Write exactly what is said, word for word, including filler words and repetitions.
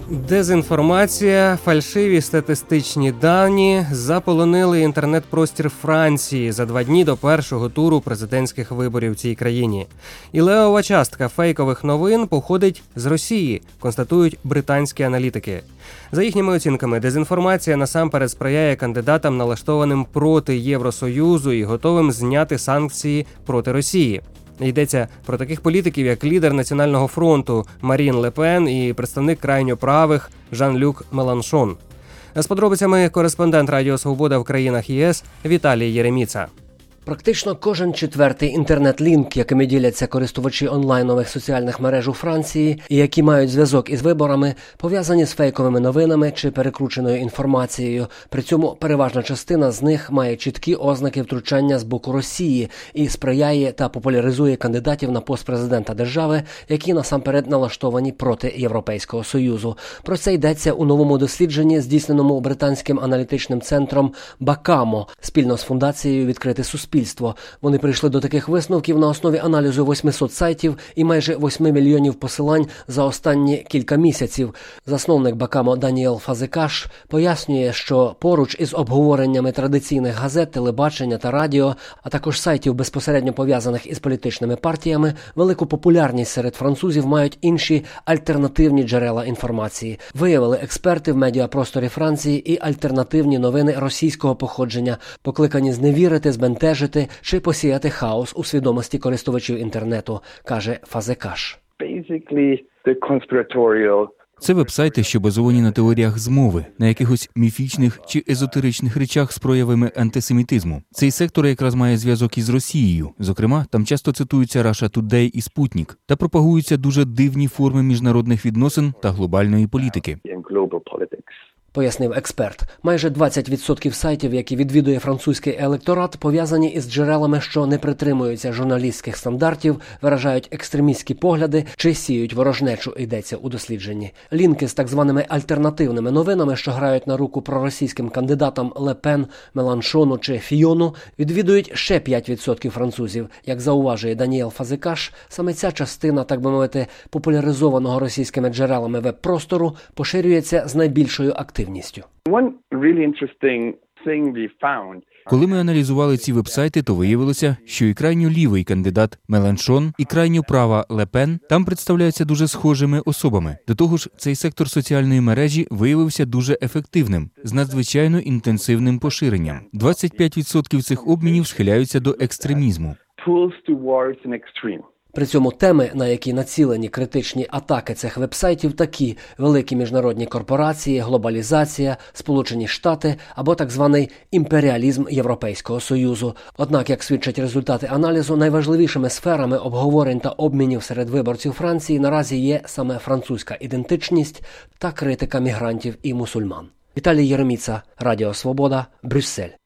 Дезінформація, фальшиві статистичні дані заполонили інтернет-простір Франції за два дні до першого туру президентських виборів в цій країні. І левова частка фейкових новин походить з Росії, констатують британські аналітики. За їхніми оцінками, дезінформація насамперед сприяє кандидатам, налаштованим проти Євросоюзу і готовим зняти санкції проти Росії. Йдеться про таких політиків, як лідер Національного фронту Марін Ле Пен і представник крайньо правих Жан-Люк Меланшон. З подробицями кореспондент Радіо Свобода в країнах ЄС Віталій Єреміца. Практично кожен четвертий інтернет-лінк, якими діляться користувачі онлайнових соціальних мереж у Франції і які мають зв'язок із виборами, пов'язані з фейковими новинами чи перекрученою інформацією. При цьому переважна частина з них має чіткі ознаки втручання з боку Росії і сприяє та популяризує кандидатів на пост президента держави, які насамперед налаштовані проти Європейського Союзу. Про це йдеться у новому дослідженні, здійсненому британським аналітичним центром Бакамо спільно з фундацією «Відкрите суспільство». Вони прийшли до таких висновків на основі аналізу восьмисот сайтів і майже восьми мільйонів посилань за останні кілька місяців. Засновник Бакамо Даніел Фазекаш пояснює, що поруч із обговореннями традиційних газет, телебачення та радіо, а також сайтів, безпосередньо пов'язаних із політичними партіями, велику популярність серед французів мають інші альтернативні джерела інформації. Виявили експерти в медіапросторі Франції і альтернативні новини російського походження, покликані зневірити, збентежити чи посіяти хаос у свідомості користувачів інтернету, каже Фазекаш. Це веб-сайти, що базовані на теоріях змови, на якихось міфічних чи езотеричних речах з проявами антисемітизму. Цей сектор якраз має зв'язок із Росією. Зокрема, там часто цитуються Russia Today і Спутник та пропагуються дуже дивні форми міжнародних відносин та глобальної політики. Пояснив експерт. Майже двадцять відсотків сайтів, які відвідує французький електорат, пов'язані із джерелами, що не притримуються журналістських стандартів, виражають екстремістські погляди чи сіють ворожнечу, йдеться у дослідженні. Лінки з так званими альтернативними новинами, що грають на руку проросійським кандидатам Ле Пен, Меланшону чи Фіону, відвідують ще п'ять відсотків французів. Як зауважує Даніел Фазекаш, саме ця частина, так би мовити, популяризованого російськими джерелами веб-простору поширюється з найбільшою активністю. Коли ми аналізували ці веб-сайти, то виявилося, що і крайньо лівий кандидат Меланшон, і крайньо права Ле Пен там представляються дуже схожими особами. До того ж, цей сектор соціальної мережі виявився дуже ефективним, з надзвичайно інтенсивним поширенням. двадцять п'ять відсотків цих обмінів схиляються до екстремізму. При цьому теми, на які націлені критичні атаки цих вебсайтів, такі: великі міжнародні корпорації, глобалізація, Сполучені Штати або так званий імперіалізм Європейського Союзу. Однак, як свідчать результати аналізу, найважливішими сферами обговорень та обмінів серед виборців Франції наразі є саме французька ідентичність та критика мігрантів і мусульман. Віталій Єреміца, Радіо Свобода, Брюссель.